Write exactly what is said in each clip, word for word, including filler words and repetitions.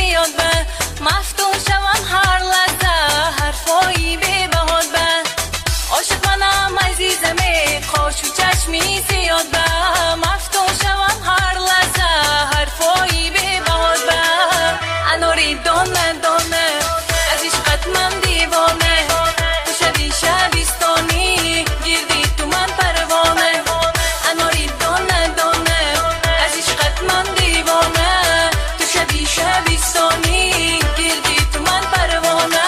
زیاد به مفتون شوم هر لحظه حرفایی به بهاد به عاشق منم عزیزمی خوش و چشمی زیاد به مفتون شوم هر لحظه حرفایی به بهاد به انوری دانه دانه از عشقت من دیوانه تو شبی شبیستانی گردی تو من پروانه انوری دانه دانه از عشقت من دیوانه تو شبی شبیستانی گردی تو من پروانه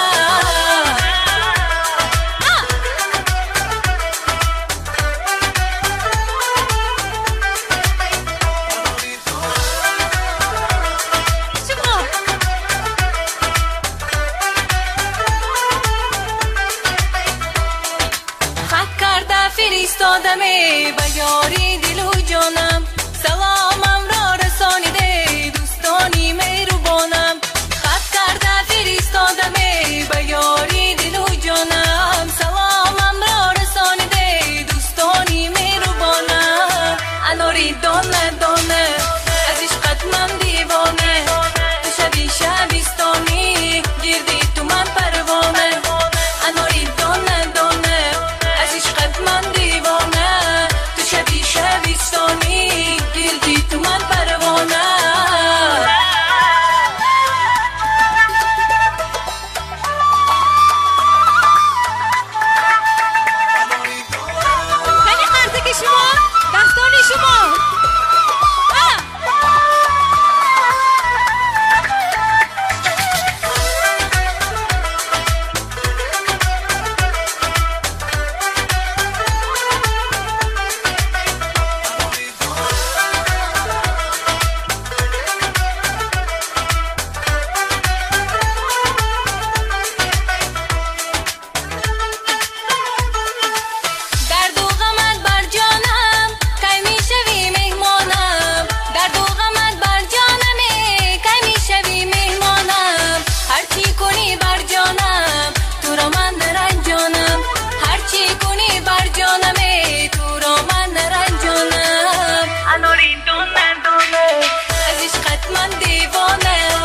فرستادمی به یاری دل و جانم سلامم را رسانیده دوستانی مهربانم خط کرده فرستادمی به یاری دل و جانم سلامم را رسانیده دوستانی مهربانم انوری دانه دانه از عشقت من دیوانه تو شبی شبیستانی گردی تو من پروانه انوری دانه دانه از عشقت من دیوانه تو شبی شبیستانی گردی تو من پروانه خیلی خرده که شما دستانی شما من دیوانه